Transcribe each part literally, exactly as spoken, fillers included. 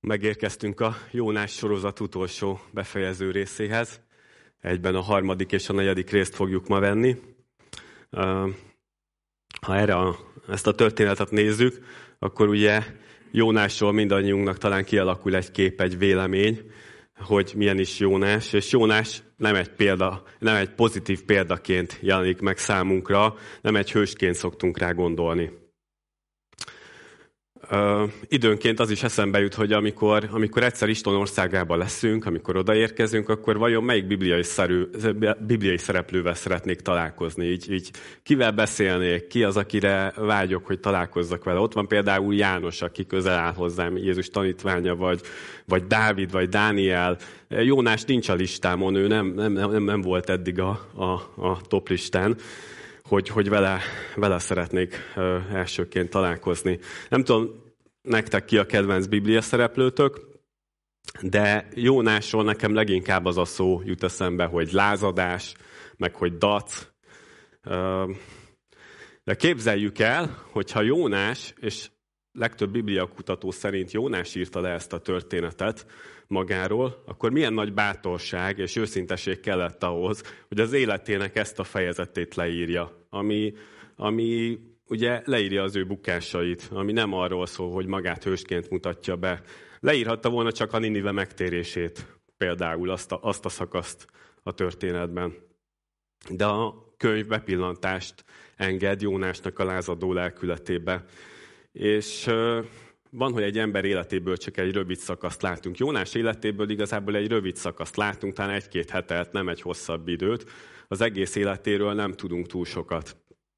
Megérkeztünk a Jónás sorozat utolsó befejező részéhez. Egyben a harmadik és a negyedik részt fogjuk ma venni. Ha erre a, ezt a történetet nézzük, akkor ugye Jónásról mindannyiunknak talán kialakul egy kép, egy vélemény, hogy milyen is Jónás, és Jónás nem egy példa, nem egy pozitív példaként jelenik meg számunkra, nem egy hősként szoktunk rá gondolni. Uh, időnként az is eszembe jut, hogy amikor, amikor egyszer Isten országában leszünk, amikor odaérkezünk, akkor vajon melyik bibliai, szerű, bibliai szereplővel szeretnék találkozni? Így, így kivel beszélnék? Ki az, akire vágyok, hogy találkozzak vele? Ott van például János, aki közel áll hozzám, Jézus tanítványa, vagy, vagy Dávid, vagy Dániel. Jónás nincs a listámon, ő nem, nem, nem, nem volt eddig a, a, a top listán. hogy, hogy vele, vele szeretnék uh, elsőként találkozni. Nem tudom, nektek ki a kedvenc biblia szereplőtök, de Jónásról nekem leginkább az a szó jut eszembe, hogy lázadás, meg hogy dac. Uh, de képzeljük el, hogyha Jónás, és legtöbb bibliakutató szerint Jónás írta le ezt a történetet magáról, akkor milyen nagy bátorság és őszinteség kellett ahhoz, hogy az életének ezt a fejezetét leírja, ami, ami ugye leírja az ő bukásait, ami nem arról szól, hogy magát hősként mutatja be. Leírhatta volna csak a Ninive megtérését, például azt a, azt a szakaszt a történetben. De a könyv bepillantást enged Jónásnak a lázadó lelkületébe. És van, hogy egy ember életéből csak egy rövid szakaszt látunk. Jónás életéből igazából egy rövid szakaszt látunk, talán egy-két hetet, nem egy hosszabb időt. Az egész életéről nem tudunk túl sokat.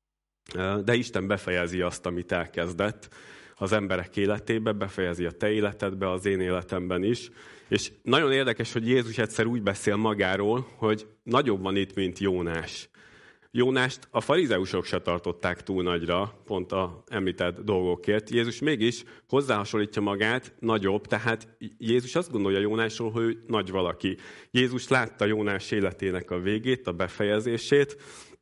De Isten befejezi azt, amit elkezdett az emberek életébe, befejezi a te életedbe, az én életemben is. És nagyon érdekes, hogy Jézus egyszer úgy beszél magáról, hogy nagyobb van itt, mint Jónás. Jónást a farizeusok se tartották túl nagyra, pont a említett dolgokért. Jézus mégis hozzáhasonlítja magát nagyobb, tehát Jézus azt gondolja Jónásról, hogy ő nagy valaki. Jézus látta Jónás életének a végét, a befejezését,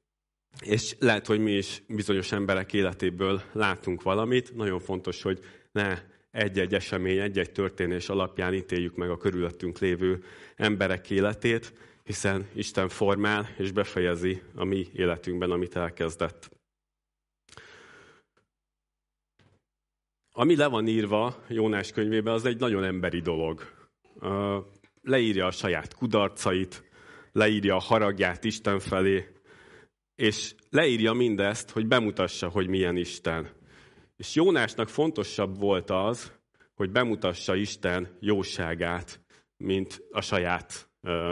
és lehet, hogy mi is bizonyos emberek életéből látunk valamit. Nagyon fontos, hogy ne egy-egy esemény, egy-egy történés alapján ítéljük meg a körülöttünk lévő emberek életét, hiszen Isten formál és befejezi a mi életünkben, amit elkezdett. Ami le van írva Jónás könyvében, az egy nagyon emberi dolog. Leírja a saját kudarcait, leírja a haragját Isten felé, és leírja mindezt, hogy bemutassa, hogy milyen Isten. És Jónásnak fontosabb volt az, hogy bemutassa Isten jóságát, mint a saját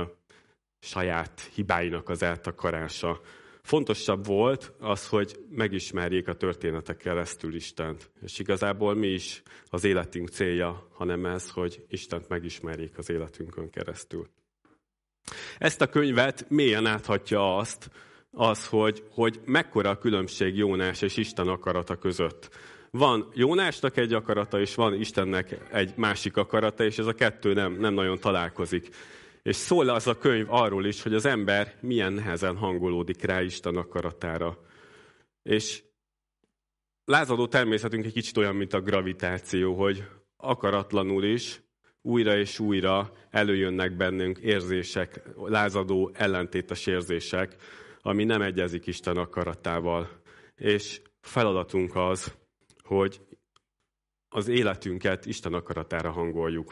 saját hibáinak az eltakarása. Fontosabb volt az, hogy megismerjék a történetek keresztül Istent. És igazából mi is az életünk célja, hanem ez, hogy Istent megismerjék az életünkön keresztül. Ezt a könyvet mélyen áthatja azt, az, hogy, hogy mekkora a különbség Jónás és Isten akarata között. Van Jónásnak egy akarata, és van Istennek egy másik akarata, és ez a kettő nem, nem nagyon találkozik. És szól az a könyv arról is, hogy az ember milyen nehezen hangolódik rá Isten akaratára. És lázadó természetünk egy kicsit olyan, mint a gravitáció, hogy akaratlanul is újra és újra előjönnek bennünk érzések, lázadó ellentétes érzések, ami nem egyezik Isten akaratával. És feladatunk az, hogy az életünket Isten akaratára hangoljuk.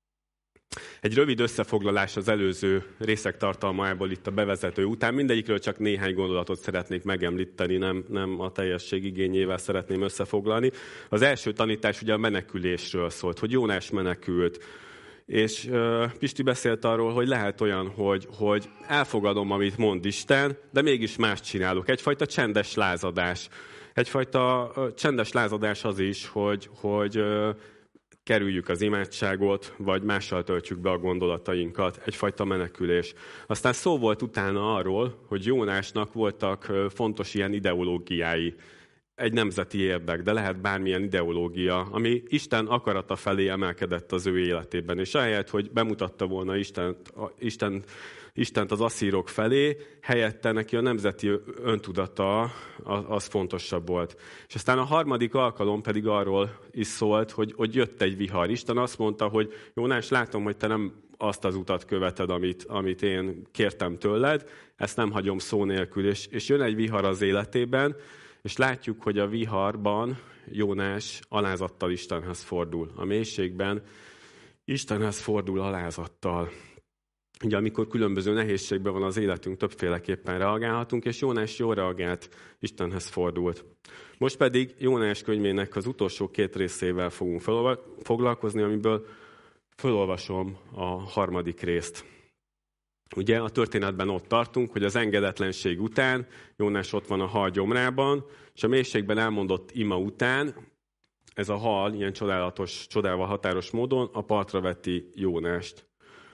Egy rövid összefoglalás az előző részek tartalmából itt a bevezető után. Mindegyikről csak néhány gondolatot szeretnék megemlíteni, nem, nem a teljesség igényével szeretném összefoglalni. Az első tanítás ugye a menekülésről szólt, hogy Jónás menekült. És uh, Pisti beszélt arról, hogy lehet olyan, hogy, hogy elfogadom, amit mond Isten, de mégis mást csinálok. Egyfajta csendes lázadás. Egyfajta uh, csendes lázadás az is, hogy... hogy uh, kerüljük az imádságot, vagy mással töltjük be a gondolatainkat, egyfajta menekülés. Aztán szó volt utána arról, hogy Jónásnak voltak fontos ilyen ideológiái. egy nemzeti érdek, de lehet bármilyen ideológia, ami Isten akarata felé emelkedett az ő életében. És ahelyett, hogy bemutatta volna Istent, Isten, Istent az asszírok felé, helyette neki a nemzeti öntudata az fontosabb volt. És aztán a harmadik alkalom pedig arról is szólt, hogy, hogy jött egy vihar. Isten azt mondta, hogy Jónás, látom, hogy te nem azt az utat követed, amit, amit én kértem tőled, ezt nem hagyom szó nélkül. És, és jön egy vihar az életében, és látjuk, hogy a viharban Jónás alázattal Istenhez fordul. A mélységben Istenhez fordul alázattal. Ugye amikor különböző nehézségben van az életünk, többféleképpen reagálhatunk, és Jónás jól reagált, Istenhez fordult. Most pedig Jónás könyvének az utolsó két részével fogunk foglalkozni, amiből felolvasom a harmadik részt. Ugye a történetben ott tartunk, hogy az engedetlenség után Jónás ott van a hal gyomrában, és a mélységben elmondott ima után ez a hal ilyen csodálatos, csodával határos módon a partra veti Jónást.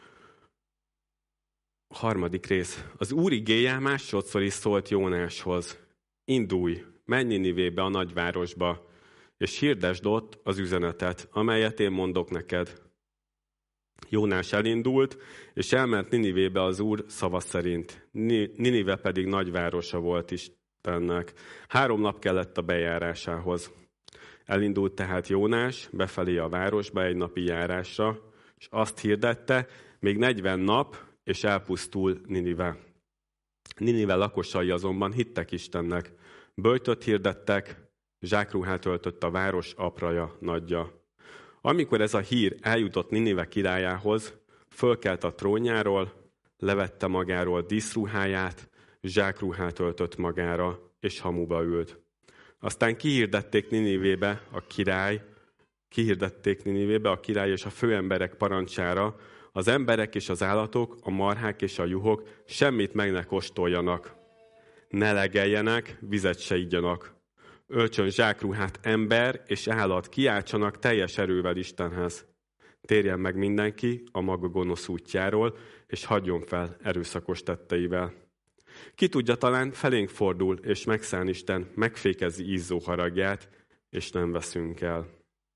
A harmadik rész. Az Úr igéje másodszor is szólt Jónáshoz. Indulj, menj Ninivébe, a nagyvárosba, és hirdesd ott az üzenetet, amelyet én mondok neked. Jónás elindult, és elment Ninivébe az Úr szava szerint. Ninive pedig nagyvárosa volt Istennek. Három nap kellett a bejárásához. Elindult tehát Jónás befelé a városba egy napi járásra, és azt hirdette, még negyven nap, és elpusztul Ninive. Ninive lakosai azonban hittek Istennek. Böjtöt hirdettek, zsákruhát öltött a város apraja, nagyja. Amikor ez a hír eljutott Ninive királyához, fölkelt a trónjáról, levette magáról díszruháját, zsákruhát öltött magára, és hamuba ült. Aztán kihirdették Ninivébe a király, kihirdették Ninivébe a király és a főemberek parancsára, az emberek és az állatok, a marhák és a juhok semmit meg ne kóstoljanak. Ne legeljenek, vizet se igyanak. Öltsön zsákruhát ember és állat, kiáltsanak teljes erővel Istenhez. Térjen meg mindenki a maga gonosz útjáról, és hagyjon fel erőszakos tetteivel. Ki tudja, talán felénk fordul, és megszán Isten, megfékezi izzó haragját, és nem veszünk el.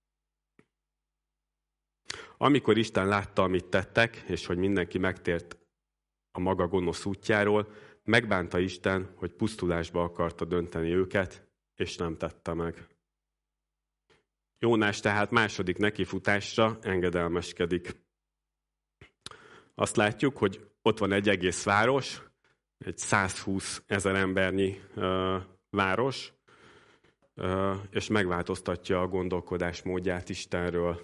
Amikor Isten látta, amit tettek, és hogy mindenki megtért a maga gonosz útjáról, megbánta Isten, hogy pusztulásba akarta dönteni őket, és nem tette meg. Jónás tehát második nekifutásra engedelmeskedik. Azt látjuk, hogy ott van egy egész város, egy százhúsz ezer embernyi uh, város, uh, és megváltoztatja a gondolkodás módját Istenről.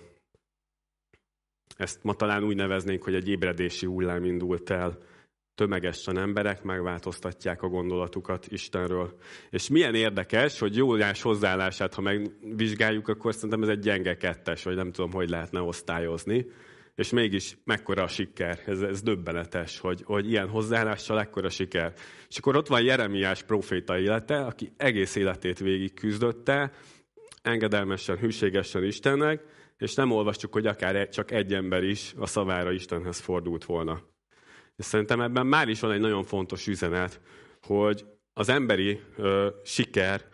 Ezt ma talán úgy neveznénk, hogy egy ébredési hullám indult el. Tömegesen emberek megváltoztatják a gondolatukat Istenről. És milyen érdekes, hogy Jónás hozzáállását, ha megvizsgáljuk, akkor szerintem ez egy gyenge kettes, vagy nem tudom, hogy lehetne osztályozni. És mégis mekkora a siker. Ez, ez döbbenetes, hogy, hogy ilyen hozzáállással ekkora siker. És akkor ott van Jeremiás próféta élete, aki egész életét végig küzdötte, engedelmesen, hűségesen Istennek, és nem olvastuk, hogy akár csak egy ember is a szavára Istenhez fordult volna. És szerintem ebben már is van egy nagyon fontos üzenet, hogy az emberi ö, siker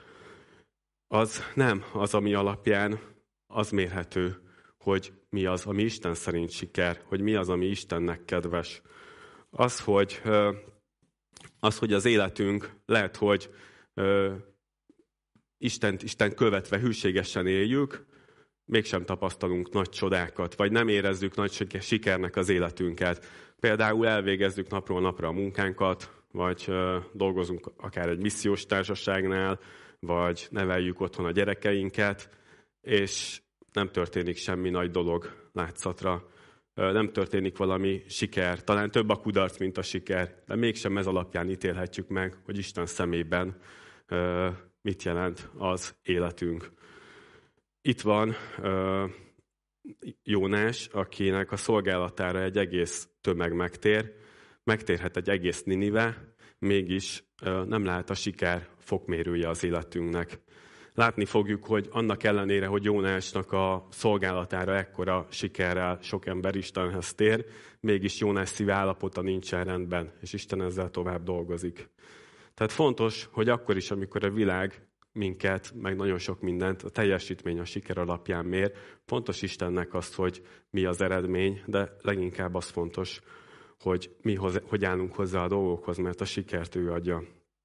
az nem az, ami alapján az mérhető, hogy mi az, ami Isten szerint siker, hogy mi az, ami Istennek kedves. Az, hogy, ö, az, hogy az életünk lehet, hogy ö, Istent, Isten követve hűségesen éljük, mégsem tapasztalunk nagy csodákat, vagy nem érezzük nagy sikernek az életünket. Például elvégezzük napról napra a munkánkat, vagy uh, dolgozunk akár egy missziós társaságnál, vagy neveljük otthon a gyerekeinket, és nem történik semmi nagy dolog látszatra. Uh, nem történik valami siker. Talán több a kudarc, mint a siker, de mégsem ez alapján ítélhetjük meg, hogy Isten szemében uh, mit jelent az életünk. Itt van uh, Jónás, akinek a szolgálatára egy egész tömeg megtér, megtérhet egy egész Ninive, mégis uh, nem lehet a siker fokmérője az életünknek. Látni fogjuk, hogy annak ellenére, hogy Jónásnak a szolgálatára ekkora sikerrel sok ember Istenhez tér, mégis Jónás szíve állapota nincsen rendben, és Isten ezzel tovább dolgozik. Tehát fontos, hogy akkor is, amikor a világ minket, meg nagyon sok mindent, a teljesítmény, a siker alapján mér. Fontos Istennek azt, hogy mi az eredmény, de leginkább az fontos, hogy mi hoz, hogy állunk hozzá a dolgokhoz, mert a sikert ő adja.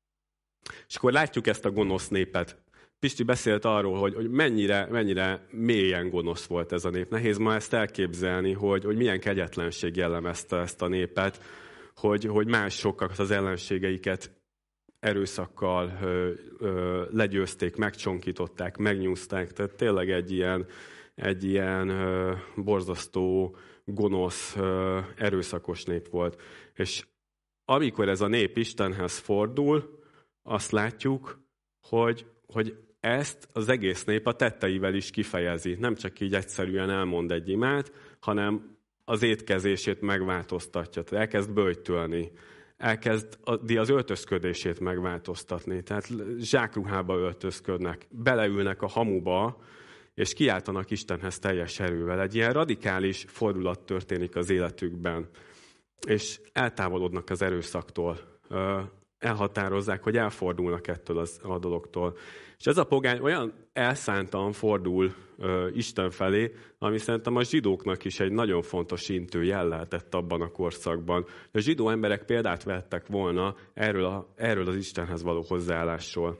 És akkor látjuk ezt a gonosz népet. Pisti beszélt arról, hogy, hogy mennyire, mennyire mélyen gonosz volt ez a nép. Nehéz ma ezt elképzelni, hogy, hogy milyen kegyetlenség jellemezte ezt a népet, hogy, hogy másokat az ellenségeiket erőszakkal ö, ö, legyőzték, megcsonkították, megnyúzták. Tehát tényleg egy ilyen, egy ilyen ö, borzasztó, gonosz, ö, erőszakos nép volt. És amikor ez a nép Istenhez fordul, azt látjuk, hogy, hogy ezt az egész nép a tetteivel is kifejezi. Nem csak így egyszerűen elmond egy imát, hanem az étkezését megváltoztatja. Tehát elkezd böjtölni, elkezd az öltözködését megváltoztatni. Tehát zsákruhába öltözködnek, beleülnek a hamuba, és kiáltanak Istenhez teljes erővel. Egy ilyen radikális fordulat történik az életükben, és eltávolodnak az erőszaktól. Elhatározzák, hogy elfordulnak ettől az, a dologtól. És ez a pogány olyan elszántan fordul ö, Isten felé, ami szerintem a zsidóknak is egy nagyon fontos intőjel lehetett abban a korszakban. A zsidó emberek példát vettek volna erről, a, erről az Istenhez való hozzáállásról.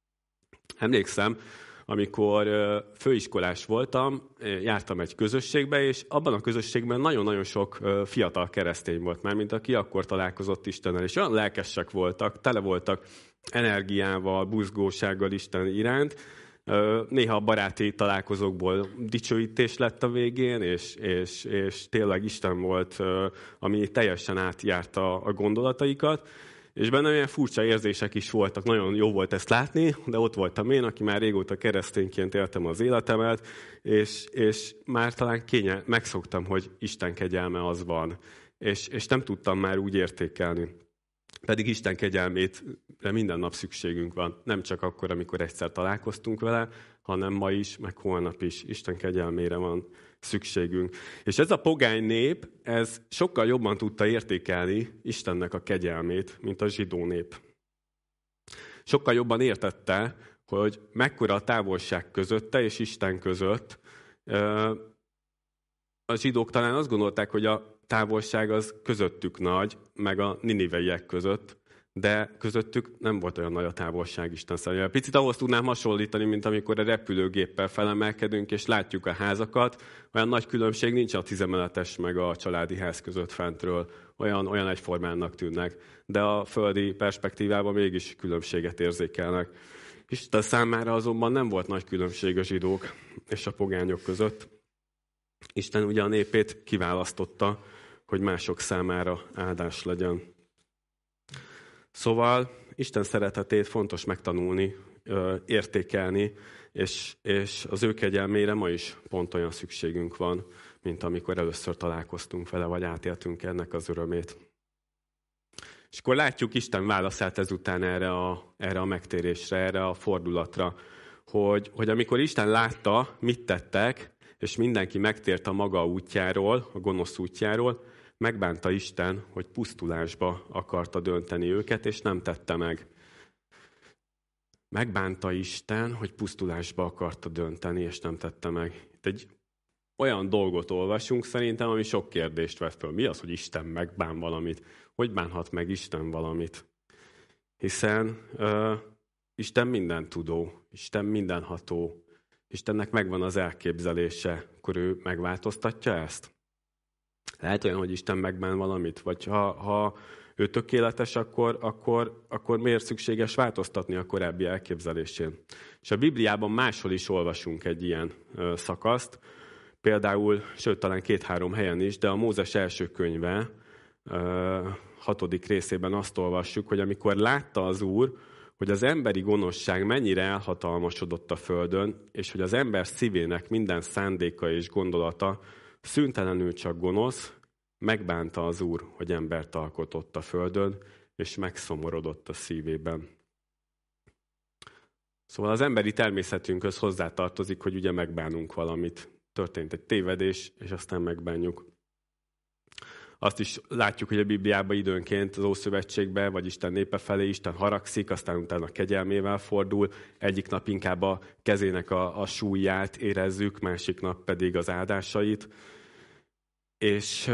Emlékszem, amikor ö, főiskolás voltam, jártam egy közösségbe, és abban a közösségben nagyon-nagyon sok ö, fiatal keresztény volt már, mint aki akkor találkozott Istennel, és olyan lelkesek voltak, tele voltak energiával, buzgósággal Isten iránt. Ö, néha baráti találkozókból dicsőítés lett a végén, és, és, és tényleg Isten volt, ö, ami teljesen átjárta a gondolataikat. És bennem ilyen furcsa érzések is voltak, nagyon jó volt ezt látni, de ott voltam én, aki már régóta keresztényként éltem az életemet, és, és már talán kényel, megszoktam, hogy Isten kegyelme az van, és, és nem tudtam már úgy értékelni. Pedig Isten kegyelmére minden nap szükségünk van, nem csak akkor, amikor egyszer találkoztunk vele, hanem ma is, meg holnap is Isten kegyelmére van szükségünk. És ez a pogány nép, ez sokkal jobban tudta értékelni Istennek a kegyelmét, mint a zsidó nép. Sokkal jobban értette, hogy mekkora a távolság közötte és Isten között. A zsidók talán azt gondolták, hogy a távolság az közöttük nagy, meg a niniveiek között, de közöttük nem volt olyan nagy a távolság Isten szemében. Picit ahhoz tudnám hasonlítani, mint amikor a repülőgéppel felemelkedünk, és látjuk a házakat. Olyan nagy különbség nincs a tízemeletes meg a családi ház között fentről. Olyan, olyan egyformának tűnnek. De a földi perspektívában mégis különbséget érzékelnek. Isten számára azonban nem volt nagy különbség a zsidók és a pogányok között. Isten ugye a népét kiválasztotta, hogy mások számára áldás legyen. Szóval Isten szeretetét fontos megtanulni, értékelni, és, és az ő kegyelmére ma is pont olyan szükségünk van, mint amikor először találkoztunk vele, vagy átéltünk ennek az örömét. És akkor látjuk Isten válaszát ezután erre a, erre a megtérésre, erre a fordulatra, hogy, hogy amikor Isten látta, mit tettek, és mindenki megtért a maga útjáról, a gonosz útjáról, megbánta Isten, hogy pusztulásba akarta dönteni őket, és nem tette meg. Megbánta Isten, hogy pusztulásba akarta dönteni, és nem tette meg. Itt egy olyan dolgot olvasunk szerintem, ami sok kérdést vet föl. Mi az, hogy Isten megbán valamit? Hogy bánhat meg Isten valamit? Hiszen uh, Isten mindentudó, Isten mindenható, Istennek megvan az elképzelése, akkor ő megváltoztatja ezt? Lehet olyan, hogy Isten megbán valamit? Vagy ha, ha ő tökéletes, akkor, akkor, akkor miért szükséges változtatni a korábbi elképzelésén? És a Bibliában máshol is olvasunk egy ilyen ö, szakaszt, például, sőt, talán két-három helyen is, de a Mózes első könyve ö, hatodik részében azt olvassuk, hogy amikor látta az Úr, hogy az emberi gonoszság mennyire elhatalmasodott a földön, és hogy az ember szívének minden szándéka és gondolata szüntelenül csak gonosz, megbánta az Úr, hogy embert alkotott a földön, és megszomorodott a szívében. Szóval az emberi természetünkhöz hozzátartozik, hogy ugye megbánunk valamit. Történt egy tévedés, és aztán megbánjuk. Azt is látjuk, hogy a Bibliában időnként az Ószövetségben, vagy Isten népe felé Isten haragszik, aztán utána kegyelmével fordul. Egyik nap inkább a kezének a, a súlyát érezzük, másik nap pedig az áldásait. És,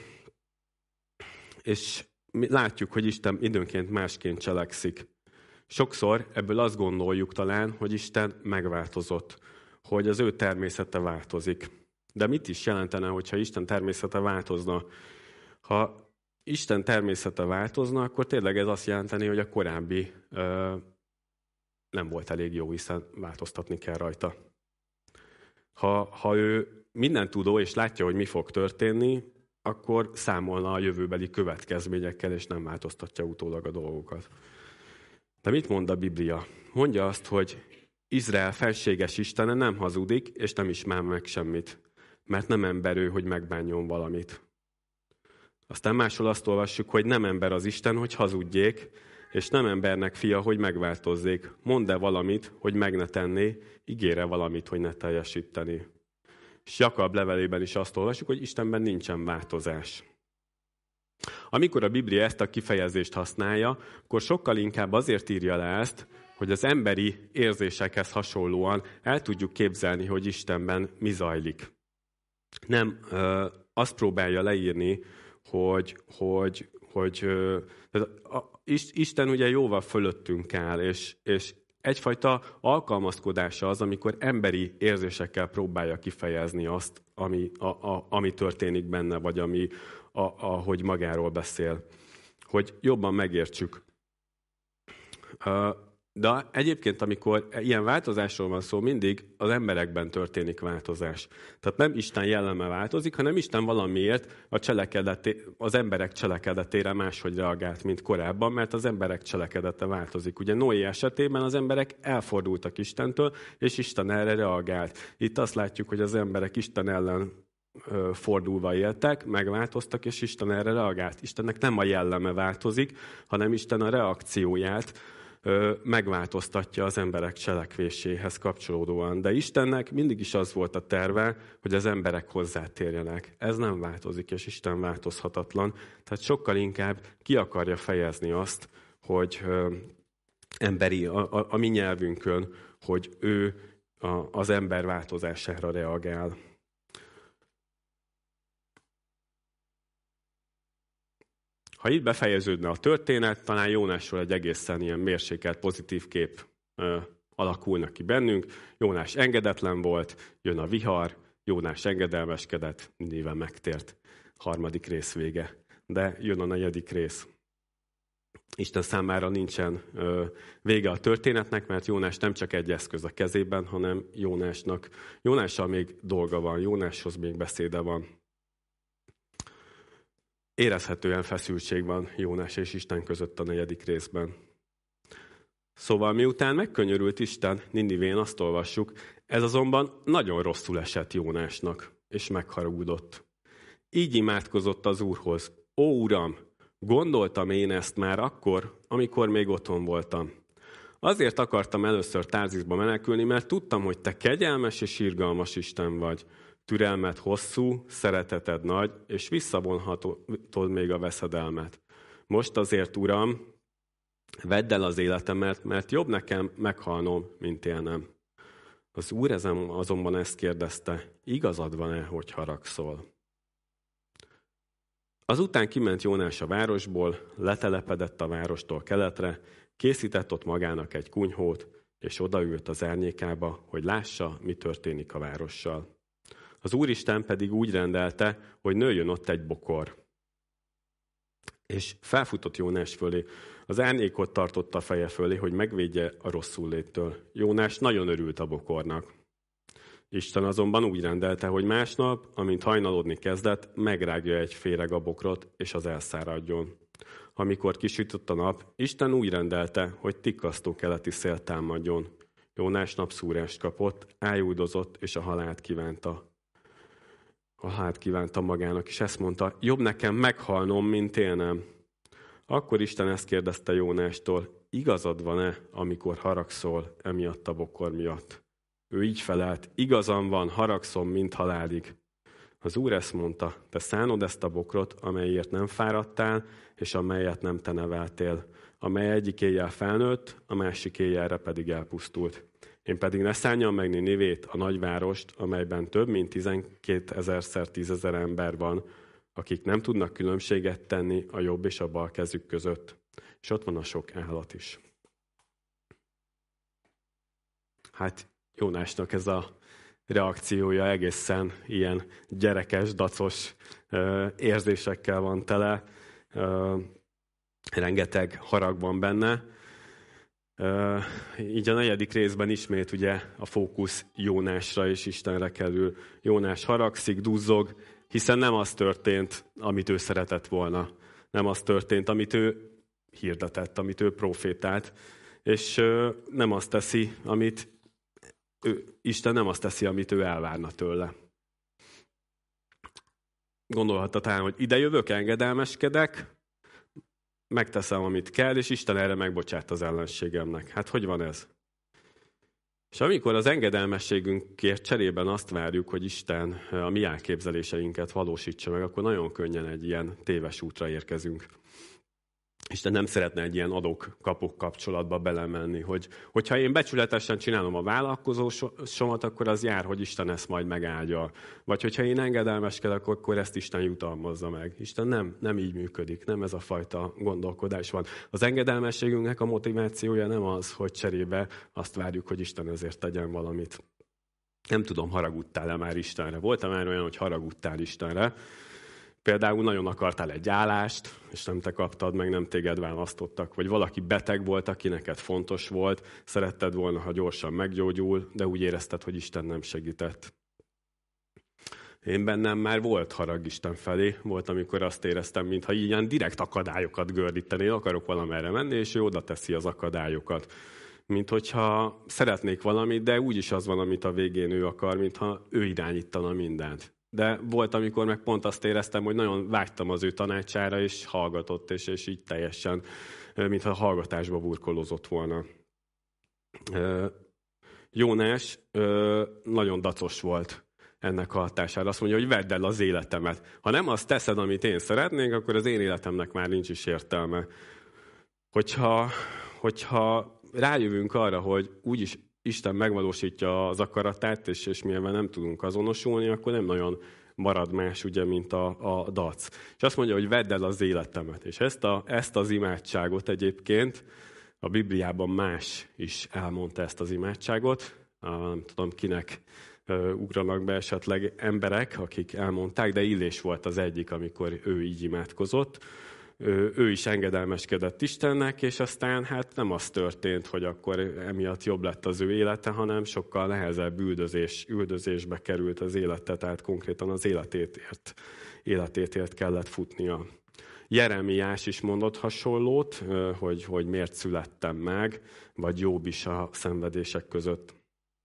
és látjuk, hogy Isten időnként másként cselekszik. Sokszor ebből azt gondoljuk talán, hogy Isten megváltozott, hogy az ő természete változik. De mit is jelentene, hogyha Isten természete változna? Ha Isten természete változna, akkor tényleg ez azt jelenteni, hogy a korábbi ö, nem volt elég jó, hiszen változtatni kell rajta. Ha, ha ő minden tudó és látja, hogy mi fog történni, akkor számolna a jövőbeli következményekkel, és nem változtatja utólag a dolgokat. De mit mond a Biblia? Mondja azt, hogy Izrael felséges Istene nem hazudik, és nem is már meg semmit, mert nem ember ő, hogy megbánjon valamit. Aztán máshol azt olvassuk, hogy nem ember az Isten, hogy hazudjék, és nem embernek fia, hogy megváltozzék. Mondd-e valamit, hogy meg ne tenné, ígére valamit, hogy ne teljesíteni. És Jakab levelében is azt olvassuk, hogy Istenben nincsen változás. Amikor a Biblia ezt a kifejezést használja, akkor sokkal inkább azért írja le ezt, hogy az emberi érzésekhez hasonlóan el tudjuk képzelni, hogy Istenben mi zajlik. Nem ö, azt próbálja leírni, hogy, hogy, hogy ö, Isten ugye jóval fölöttünk áll, és, és egyfajta alkalmazkodása az, amikor emberi érzésekkel próbálja kifejezni azt, ami, a, a, ami történik benne, vagy ami, a, ahogy magáról beszél. Hogy jobban megértsük. De egyébként, amikor ilyen változásról van szó, mindig az emberekben történik változás. Tehát nem Isten jelleme változik, hanem Isten valamiért a cselekedeté, az emberek cselekedetére máshogy reagált, mint korábban, mert az emberek cselekedete változik. Ugye Noé esetében az emberek elfordultak Istentől, és Isten erre reagált. Itt azt látjuk, hogy az emberek Isten ellen fordulva éltek, megváltoztak, és Isten erre reagált. Istennek nem a jelleme változik, hanem Isten a reakcióját megváltoztatja az emberek cselekvéséhez kapcsolódóan. De Istennek mindig is az volt a terve, hogy az emberek hozzátérjenek. Ez nem változik, és Isten változhatatlan. Tehát sokkal inkább ki akarja fejezni azt, hogy emberi, a, a, a mi nyelvünkön, hogy ő a, az ember változására reagál. Ha itt befejeződne a történet, talán Jónásról egy egészen ilyen mérsékelt, pozitív kép ö, alakulna ki bennünk. Jónás engedetlen volt, jön a vihar, Jónás engedelmeskedett, Nínive megtért. Harmadik rész vége. De jön a negyedik rész. Isten számára nincsen ö, vége a történetnek, mert Jónás nem csak egy eszköz a kezében, hanem Jónásnak, Jónással még dolga van, Jónáshoz még beszéde van. Érezhetően feszültség van Jónás és Isten között a negyedik részben. Szóval miután megkönyörült Isten, Ninivén azt olvassuk, ez azonban nagyon rosszul esett Jónásnak, és megharagudott. Így imádkozott az Úrhoz. Ó, Uram, gondoltam én ezt már akkor, amikor még otthon voltam. Azért akartam először Tárzisba menekülni, mert tudtam, hogy te kegyelmes és irgalmas Isten vagy. Türelmed hosszú, szereteted nagy, és visszavonhatod még a veszedelmet. Most azért, Uram, vedd el az életemet, mert jobb nekem meghalnom, mint élnem. Az Úr ezen azonban ezt kérdezte, igazad van-e, hogy haragszol? Azután kiment Jónás a városból, letelepedett a várostól keletre, készített ott magának egy kunyhót, és odaült az árnyékába, hogy lássa, mi történik a várossal. Az Úristen pedig úgy rendelte, hogy nőjön ott egy bokor. És felfutott Jónás fölé. Az árnyékot tartotta a feje fölé, hogy megvédje a rosszulléttől. Jónás nagyon örült a bokornak. Isten azonban úgy rendelte, hogy másnap, amint hajnalodni kezdett, megrágja egy féreg a bokrot, és az elszáradjon. Amikor kisütött a nap, Isten úgy rendelte, hogy tikkasztó keleti szél támadjon. Jónás napszúrást kapott, ájúdozott, és a halált kívánta. A halált kívánta magának, és ezt mondta, jobb nekem meghalnom, mint élnem. Akkor Isten ezt kérdezte Jónástól, igazad van-e, amikor haragszol emiatt a bokor miatt? Ő így felelt, igazam van, haragszom, mint halálig. Az Úr ezt mondta, te szánod ezt a bokrot, amelyért nem fáradtál, és amelyet nem te neveltél, amely egyik éjjel felnőtt, a másik éjjelre pedig elpusztult. Én pedig ne szánjam meg Ninivét, a nagyvárost, amelyben több mint tizenkétezerszer tízezer ember van, akik nem tudnak különbséget tenni a jobb és a bal kezük között. És ott van a sok állat is. Hát Jónásnak ez a reakciója egészen ilyen gyerekes, dacos érzésekkel van tele. Rengeteg harag van benne. Így a negyedik részben ismét ugye a fókusz Jónásra és Istenre kerül. Jónás haragszik, duzzog, hiszen nem az történt, amit ő szeretett volna. Nem az történt, amit ő hirdetett, amit ő profétált. És nem azt teszi, amit ő, Isten nem azt teszi, amit ő elvárna tőle. Gondolhatta talán, hogy ide jövök, engedelmeskedek, megteszem, amit kell, és Isten erre megbocsát az ellenségemnek. Hát hogy van ez? És amikor az engedelmességünkért cserében azt várjuk, hogy Isten a mi elképzeléseinket valósítsa meg, akkor nagyon könnyen egy ilyen téves útra érkezünk. Isten nem szeretne egy ilyen adok-kapok kapcsolatba belemenni, hogy hogyha én becsületesen csinálom a vállalkozósomat, akkor az jár, hogy Isten ezt majd megáldja. Vagy hogyha én engedelmeskedek, akkor ezt Isten jutalmazza meg. Isten nem, nem így működik, nem ez a fajta gondolkodás van. Az engedelmességünknek a motivációja nem az, hogy cserébe azt várjuk, hogy Isten ezért tegyen valamit. Nem tudom, haragudtál-e már Istenre? Volt-e már olyan, hogy haragudtál Istenre? Például nagyon akartál egy állást, és nem te kaptad meg, nem téged választottak. Vagy valaki beteg volt, aki neked fontos volt, szeretted volna, ha gyorsan meggyógyul, de úgy érezted, hogy Isten nem segített. Én bennem már volt harag Isten felé, volt, amikor azt éreztem, mintha ilyen direkt akadályokat gördíteni, akarok valamerre menni, és ő oda teszi az akadályokat. Mint hogyha szeretnék valamit, de úgyis az van, amit a végén ő akar, mintha ő irányítana mindent. De volt, amikor meg pont azt éreztem, hogy nagyon vágytam az ő tanácsára, és hallgatott, és, és így teljesen, mintha a hallgatásba burkolózott volna. Jónás nagyon dacos volt ennek a hatására. Azt mondja, hogy vedd el az életemet. Ha nem azt teszed, amit én szeretnék, akkor az én életemnek már nincs is értelme. Hogyha, hogyha rájövünk arra, hogy úgyis Isten megvalósítja az akaratát, és, és mivel nem tudunk azonosulni, akkor nem nagyon marad más, ugye, mint a, a dac. És azt mondja, hogy vedd el az életemet. És ezt, a, ezt az imádságot egyébként a Bibliában más is elmondta ezt az imádságot. Nem tudom, kinek ugranak be esetleg emberek, akik elmondták, de Illés volt az egyik, amikor ő így imádkozott. Ő is engedelmeskedett Istennek, és aztán hát nem az történt, hogy akkor emiatt jobb lett az ő élete, hanem sokkal nehezebb üldözés, üldözésbe került az élete, tehát konkrétan az életét ért, életét ért kellett futnia. Jeremiás is mondott hasonlót, hogy, hogy miért születtem meg, vagy Jobb is a szenvedések között.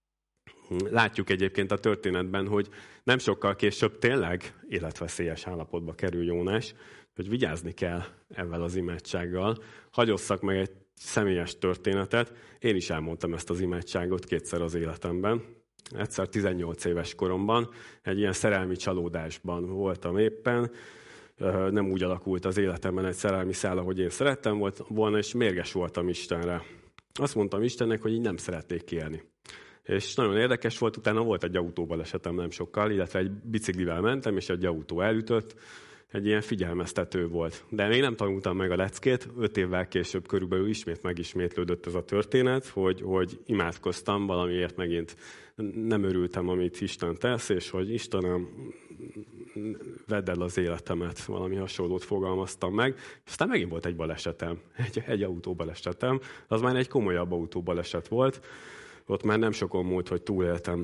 Látjuk egyébként a történetben, hogy nem sokkal később tényleg életveszélyes állapotba kerül Jónás, hogy vigyázni kell ezzel az imádsággal. Hagyosszak meg egy személyes történetet. Én is elmondtam ezt az imádságot kétszer az életemben. Egyszer tizennyolc éves koromban egy ilyen szerelmi csalódásban voltam éppen. Nem úgy alakult az életemben egy szerelmi szál, ahogy én szerettem volna, és mérges voltam Istenre. Azt mondtam Istennek, hogy így nem szeretnék élni. És nagyon érdekes volt, utána volt egy autóbalesetem nem sokkal, illetve egy biciklivel mentem, és egy autó elütött. Egy ilyen figyelmeztető volt. De még nem tanultam meg a leckét, öt évvel később körülbelül ismét megismétlődött ez a történet, hogy, hogy imádkoztam valamiért megint nem örültem, amit Isten tesz, és hogy Istenem, vedd el az életemet, valami hasonlót fogalmaztam meg. Aztán megint volt egy balesetem, egy, egy autóbalesetem, az már egy komolyabb autóbaleset volt, ott már nem sokon múlt, hogy túléltem.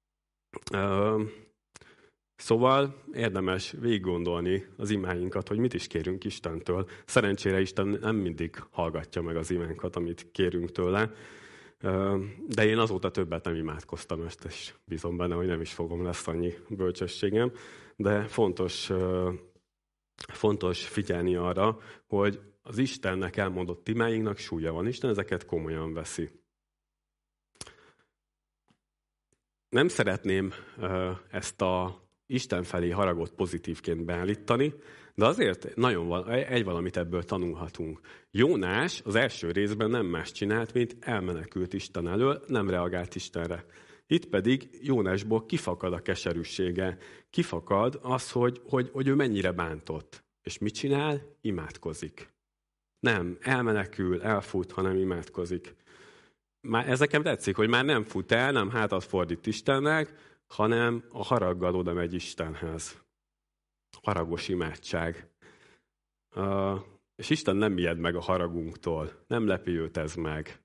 Szóval érdemes végiggondolni az imáinkat, hogy mit is kérünk Istentől. Szerencsére Isten nem mindig hallgatja meg az imánkat, amit kérünk tőle, de én azóta többet nem imádkoztam ezt, és bízom benne, hogy nem is fogom, lesz annyi bölcsességem. De fontos, fontos figyelni arra, hogy az Istennek elmondott imáinknak súlya van. Isten ezeket komolyan veszi. Nem szeretném ezt a Isten felé haragot pozitívként beállítani, de azért nagyon val- egy valamit ebből tanulhatunk. Jónás az első részben nem más csinált, mint elmenekült Isten elől, nem reagált Istenre. Itt pedig Jónásból kifakad a keserűsége, kifakad az, hogy, hogy, hogy ő mennyire bántott. És mit csinál? Imádkozik. Nem, elmenekül, elfut, hanem imádkozik. Már ez nekem tetszik, hogy már nem fut el, nem hátat fordít Istennek, hanem a haraggal oda megy Istenhez. Haragos imádság. Uh, és Isten nem ijed meg a haragunktól, nem lepi őt ez meg.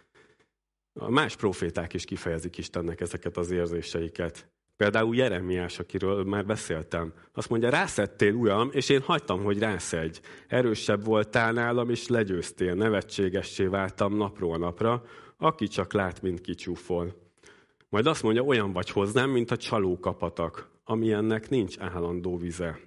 A más proféták is kifejezik Istennek ezeket az érzéseiket. Például Jeremiás, akiről már beszéltem. Azt mondja, rászedtél, uram, és én hagytam, hogy rászedj. Erősebb voltál nálam, és legyőztél. Nevetségessé váltam napról napra, aki csak lát, mint kicsúfol. Majd azt mondja, olyan vagy hozzám, mint a csalókapatak, amilyennek nincs állandó vize.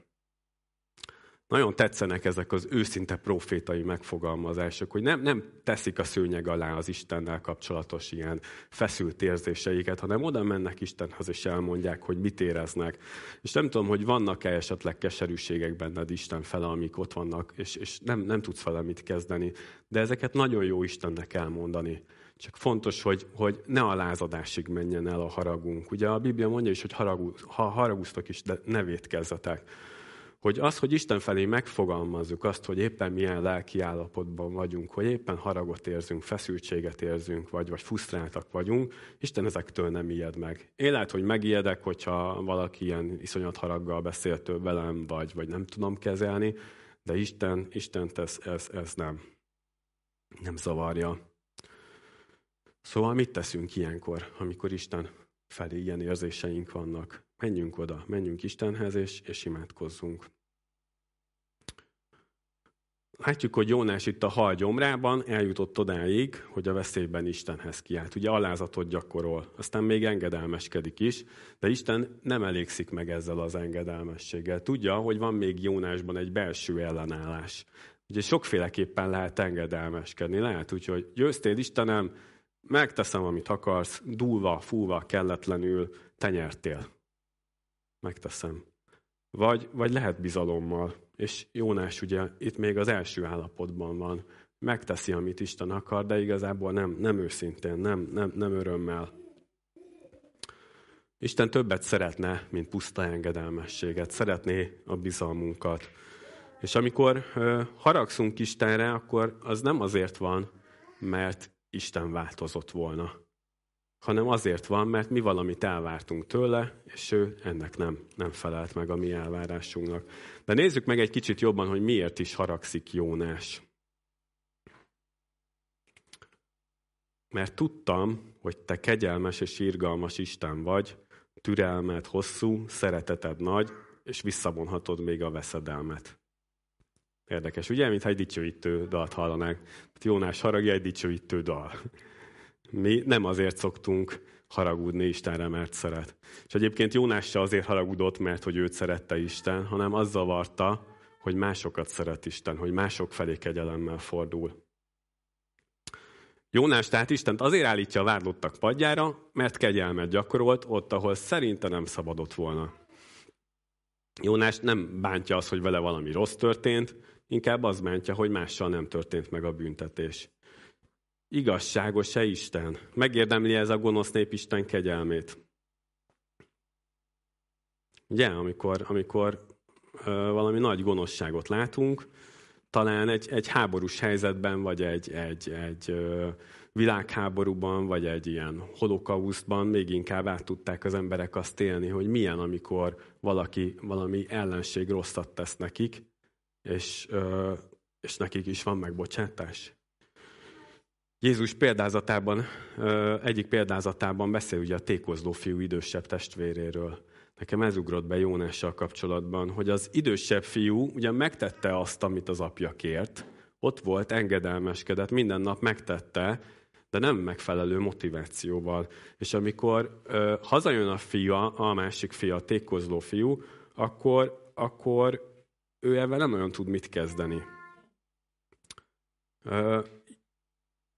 Nagyon tetszenek ezek az őszinte profétai megfogalmazások, hogy nem, nem teszik a szőnyeg alá az Istennel kapcsolatos ilyen feszült érzéseiket, hanem oda mennek Istenhez, és elmondják, hogy mit éreznek. És nem tudom, hogy vannak-e esetleg keserűségek benned Isten fele, amik ott vannak, és, és nem, nem tudsz vele mit kezdeni. De ezeket nagyon jó Istennek elmondani. Csak fontos, hogy, hogy ne a lázadásig menjen el a haragunk. Ugye a Biblia mondja is, hogy haragú, ha haraguztok is, de ne vétkezzetek. Hogy az, hogy Isten felé megfogalmazzuk azt, hogy éppen milyen lelki állapotban vagyunk, hogy éppen haragot érzünk, feszültséget érzünk, vagy, vagy frusztráltak vagyunk, Isten ezektől nem ijed meg. Én lehet, hogy megijedek, hogyha valaki ilyen iszonyat haraggal beszéltől velem, vagy, vagy nem tudom kezelni, de Isten, Istent ez, ez, ez nem, nem zavarja. Szóval mit teszünk ilyenkor, amikor Isten felé ilyen érzéseink vannak? Menjünk oda, menjünk Istenhez, és, és imádkozzunk. Látjuk, hogy Jónás itt a hal gyomrában eljutott odáig, hogy a veszélyben Istenhez kiált. Ugye alázatot gyakorol, aztán még engedelmeskedik is, de Isten nem elégszik meg ezzel az engedelmességgel. Tudja, hogy van még Jónásban egy belső ellenállás. Ugye sokféleképpen lehet engedelmeskedni. Lehet úgy, hogy győztél Istenem, megteszem, amit akarsz, dúlva, fúlva, kelletlenül, te nyertél. Megteszem. Vagy, vagy lehet bizalommal. És Jónás ugye itt még az első állapotban van. Megteszi, amit Isten akar, de igazából nem, nem őszintén, nem, nem, nem örömmel. Isten többet szeretne, mint puszta engedelmességet. Szeretné a bizalmunkat. És amikor ö, haragszunk Istenre, akkor az nem azért van, mert Isten változott volna, hanem azért van, mert mi valamit elvártunk tőle, és ő ennek nem, nem felelt meg a mi elvárásunknak. De nézzük meg egy kicsit jobban, hogy miért is haragszik Jónás. Mert tudtam, hogy te kegyelmes és irgalmas Isten vagy, türelmed hosszú, szereteted nagy, és visszavonhatod még a veszedelmet. Érdekes, ugye? Mintha egy dicsőítő dalt hallanánk. Jónás haragja egy dicsőítő dal. Mi nem azért szoktunk haragudni Istenre, mert szeret. És egyébként Jónás se azért haragudott, mert hogy őt szerette Isten, hanem az zavarta, hogy másokat szeret Isten, hogy mások felé kegyelemmel fordul. Jónás tehát Istent azért állítja a vádlottak padjára, mert kegyelmet gyakorolt ott, ahol szerinte nem szabadott volna. Jónás nem bántja azt, hogy vele valami rossz történt, inkább az bántja, hogy mással nem történt meg a büntetés. Igazságos-e Isten? Megérdemli ez a gonosz nép Isten kegyelmét? Ugye, amikor, amikor ö, valami nagy gonoszságot látunk, talán egy, egy háborús helyzetben, vagy egy, egy, egy ö, világháborúban, vagy egy ilyen holokausztban még inkább át tudták az emberek azt élni, hogy milyen, amikor valaki, valami ellenség rosszat tesz nekik, és, ö, és nekik is van megbocsátás. Jézus példázatában, egyik példázatában beszél ugye a tékozló fiú idősebb testvéréről. Nekem ez ugrott be Jónással kapcsolatban, hogy az idősebb fiú ugye megtette azt, amit az apja kért, ott volt, engedelmeskedett, minden nap megtette, de nem megfelelő motivációval. És amikor ö, hazajön a fia, a másik fia, a tékozló fiú, akkor, akkor ő ebben nem olyan tud mit kezdeni. Ö,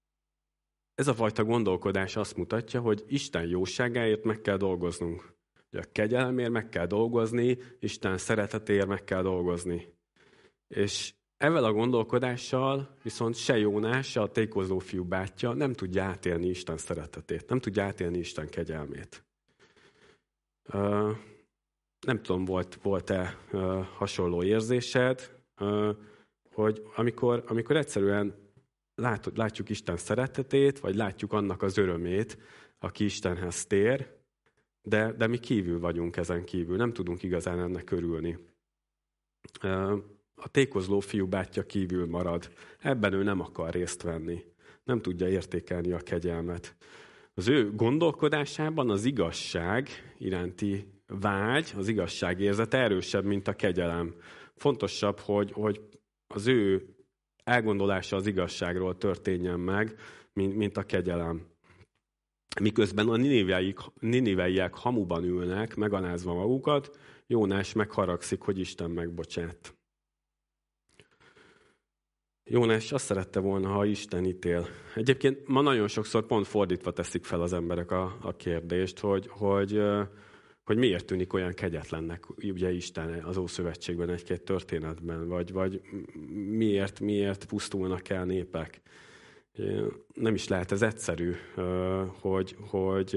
Ez a fajta gondolkodás azt mutatja, hogy Isten jóságáért meg kell dolgoznunk. hogy a kegyelemért meg kell dolgozni, Isten szeretetéért meg kell dolgozni. És ezzel a gondolkodással viszont se Jónás, se a tékozló fiú bátyja nem tudja átélni Isten szeretetét, nem tudja átélni Isten kegyelmét. Uh, nem tudom, volt, volt-e uh, hasonló érzésed, uh, hogy amikor, amikor egyszerűen lát, látjuk Isten szeretetét, vagy látjuk annak az örömét, aki Istenhez tér, de, de mi kívül vagyunk ezen kívül, nem tudunk igazán ennek örülni. Uh, A tékozló fiú bátyja kívül marad. Ebben ő nem akar részt venni. Nem tudja értékelni a kegyelmet. Az ő gondolkodásában az igazság iránti vágy, az igazság érzete erősebb, mint a kegyelem. Fontosabb, hogy, hogy az ő elgondolása az igazságról történjen meg, mint, mint a kegyelem. Miközben a niniveiek hamuban ülnek, megalázva magukat, Jónás megharagszik, hogy Isten megbocsát. Jónás azt szerette volna, ha Isten ítél. Egyébként ma nagyon sokszor pont fordítva teszik fel az emberek a, a kérdést, hogy, hogy, hogy miért tűnik olyan kegyetlennek ugye Isten az Ószövetségben egy-két történetben, vagy, vagy miért, miért pusztulnak el népek. Nem is lehet ez egyszerű, hogy, hogy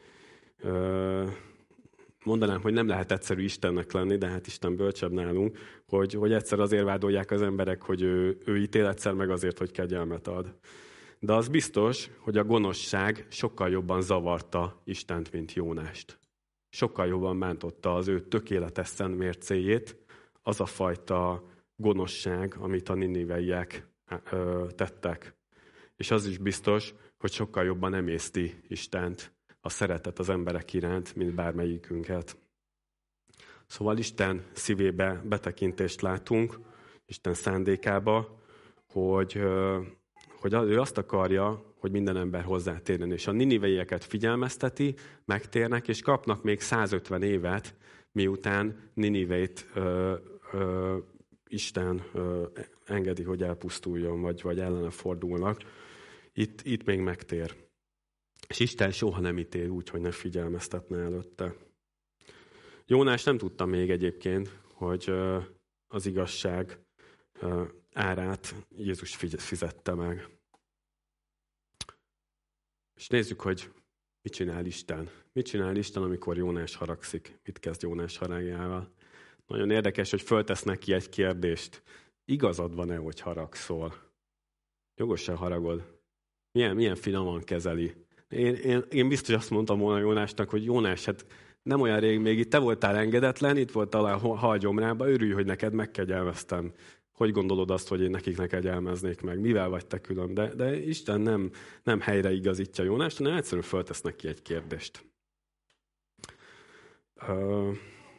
mondanám, hogy nem lehet egyszerű Istennek lenni, de hát Isten bölcsebb nálunk, hogy, hogy egyszer azért vádolják az emberek, hogy ő, ő ítél egyszer meg azért, hogy kegyelmet ad. De az biztos, hogy a gonoszság sokkal jobban zavarta Istent, mint Jónást. Sokkal jobban bántotta az ő tökéletes szent mércéjét, az a fajta gonoszság, amit a niniveiek tettek. És az is biztos, hogy sokkal jobban emészti Istent a szeretet az emberek iránt, mint bármelyikünket. Szóval Isten szívébe betekintést látunk, Isten szándékába, hogy, hogy ő azt akarja, hogy minden ember hozzátérjen. És a niniveieket figyelmezteti, megtérnek, és kapnak még százötven évet, miután Niniveit ö, ö, Isten ö, engedi, hogy elpusztuljon, vagy, vagy ellene fordulnak. Itt, itt még megtér. És Isten soha nem ítél úgy, hogy ne figyelmeztetne előtte. Jónás nem tudta még egyébként, hogy az igazság árát Jézus fizette meg. És nézzük, hogy mit csinál Isten. Mit csinál Isten, amikor Jónás haragszik? Mit kezd Jónás haragjával? Nagyon érdekes, hogy föltesz neki egy kérdést. Igazad van-e, hogy haragszol? Jogos-e haragod? Milyen, milyen finoman kezeli? Én, én, én biztos azt mondtam volna Jónásnak, hogy Jónás, hát nem olyan rég még itt te voltál engedetlen, itt voltál a halgyomrába, örülj, hogy neked megkegyelmeztem. Hogy gondolod azt, hogy én nekik ne kegyelmeznék meg? Mivel vagy te külön? De, de Isten nem, nem helyre igazítja Jónást, hanem egyszerűen föltesz neki egy kérdést. Uh,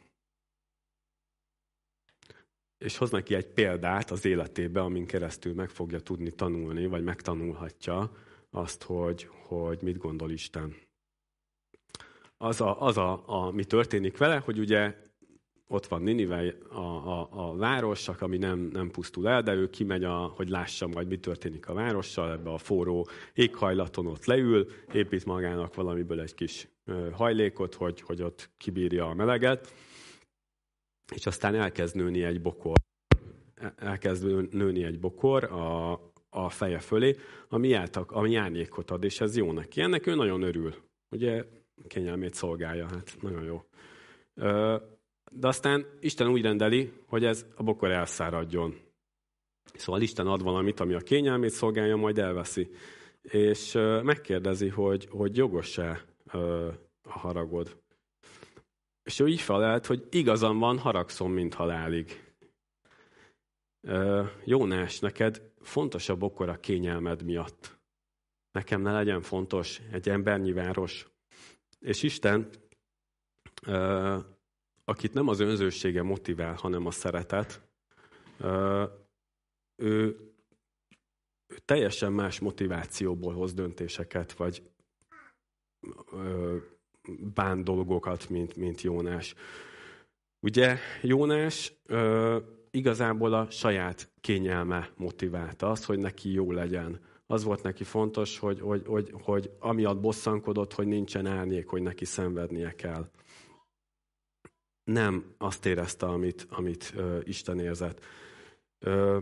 és hoz neki egy példát az életébe, amin keresztül meg fogja tudni tanulni, vagy megtanulhatja azt, hogy, hogy mit gondol Isten. Az, a, az a, a, mi történik vele, hogy ugye ott van Ninive, a, a, a város, ami nem, nem pusztul el, de ő kimegy, a, hogy lássa majd, mi történik a várossal, ebbe a forró éghajlaton ott leül, épít magának valamiből egy kis hajlékot, hogy, hogy ott kibírja a meleget, és aztán elkezd nőni egy bokor. Elkezd nőni egy bokor a, a feje fölé, ami, áltak, ami árnyékot ad, és ez jó neki. Ennek ő nagyon örül. Ugye kényelmét szolgálja, hát nagyon jó. De aztán Isten úgy rendeli, hogy ez a bokor elszáradjon. Szóval Isten ad valamit, ami a kényelmét szolgálja, majd elveszi. És megkérdezi, hogy, hogy jogos-e a haragod. És ő így felelt, hogy igazam van, haragszom, mint halálig. Jónás, neked fontos a bokor a kényelmed miatt. Nekem ne legyen fontos egy embernyi város. És Isten, akit nem az önzősége motivál, hanem a szeretet, ő, ő teljesen más motivációból hoz döntéseket, vagy bán dolgokat, mint, mint Jónás. Ugye Jónás igazából a saját kényelme motiválta azt, hogy neki jó legyen. Az volt neki fontos, hogy, hogy, hogy, hogy amiatt bosszankodott, hogy nincsen árnyék, hogy neki szenvednie kell. nem azt érezte, amit, amit uh, Isten érzett. Uh,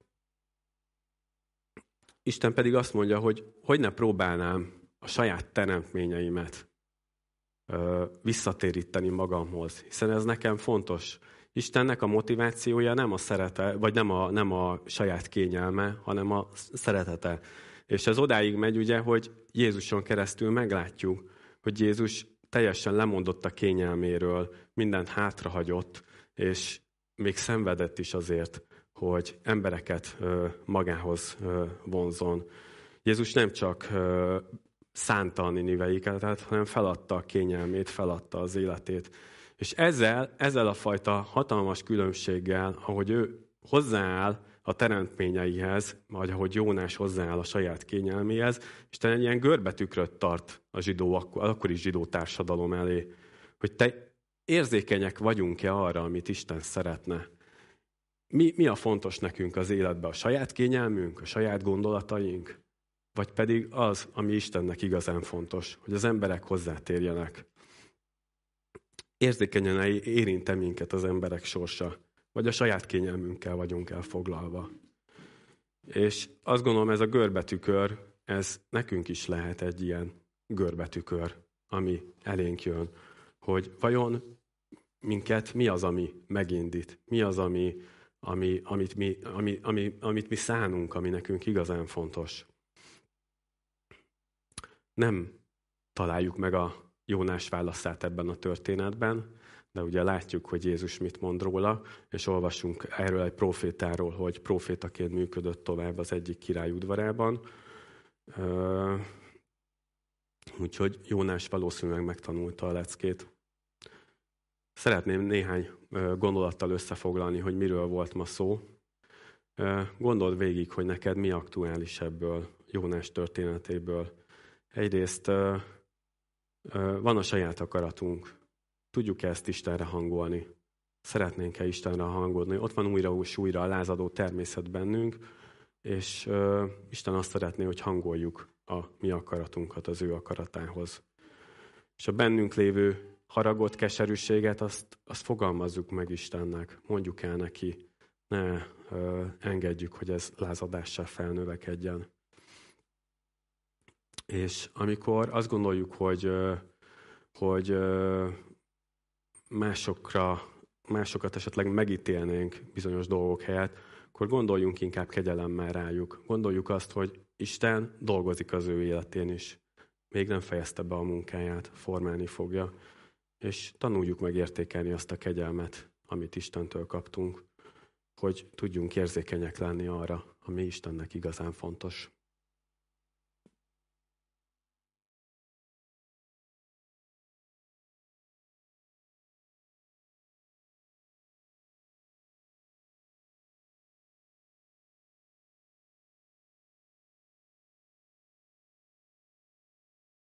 Isten pedig azt mondja, hogy hogy ne próbálnám a saját teremtményeimet uh, visszatéríteni magamhoz, hiszen ez nekem fontos. Istennek a motivációja nem a szerete, vagy nem a, nem a saját kényelme, hanem a szeretete. És ez odáig megy, ugye, hogy Jézuson keresztül meglátjuk, hogy Jézus teljesen lemondott a kényelméről, mindent hátrahagyott, és még szenvedett is azért, hogy embereket ö, magához ö, vonzon. Jézus nem csak ö, szánta a niniveiket, hanem feladta a kényelmét, feladta az életét. És ezzel, ezzel a fajta hatalmas különbséggel, ahogy ő hozzááll a teremtményeihez, vagy ahogy Jónás hozzááll a saját kényelméhez, Isten egy ilyen görbetükröt tart a zsidó, akkori zsidó társadalom elé, hogy te érzékenyek vagyunk-e arra, amit Isten szeretne. Mi, mi a fontos nekünk az életben? A saját kényelmünk, a saját gondolataink? Vagy pedig az, ami Istennek igazán fontos, hogy az emberek hozzátérjenek. Érzékenyen érinte minket az emberek sorsa, vagy a saját kényelmünkkel vagyunk elfoglalva. És azt gondolom, ez a görbetükör, ez nekünk is lehet egy ilyen görbetükör, ami elénk jön, hogy vajon minket mi az, ami megindít, mi az, ami, ami, amit, mi, ami, ami, amit mi szánunk, ami nekünk igazán fontos. Nem találjuk meg a Jónás válaszát ebben a történetben, de ugye látjuk, hogy Jézus mit mond róla, és olvasunk erről egy profétáról, hogy profétaként működött tovább az egyik király udvarában. Úgyhogy Jónás valószínűleg megtanulta a leckét. Szeretném néhány gondolattal összefoglalni, hogy miről volt ma szó. Gondold végig, hogy neked mi aktuális ebből, Jónás történetéből. Egyrészt van a saját akaratunk. Tudjuk-e ezt Istenre hangolni? Szeretnénk-e Istenre hangolni? Ott van újra és újra a lázadó természet bennünk, és uh, Isten azt szeretné, hogy hangoljuk a mi akaratunkat az ő akaratához. És a bennünk lévő haragot, keserűséget, azt, azt fogalmazzuk meg Istennek, mondjuk el neki, ne uh, engedjük, hogy ez lázadással felnövekedjen. És amikor azt gondoljuk, hogy, hogy másokra, másokat esetleg megítélnénk bizonyos dolgok helyett, akkor gondoljunk inkább kegyelemmel rájuk. Gondoljuk azt, hogy Isten dolgozik az ő életén is. Még nem fejezte be a munkáját, formálni fogja. És tanuljuk meg értékelni azt a kegyelmet, amit Istentől kaptunk, hogy tudjunk érzékenyek lenni arra, ami Istennek igazán fontos.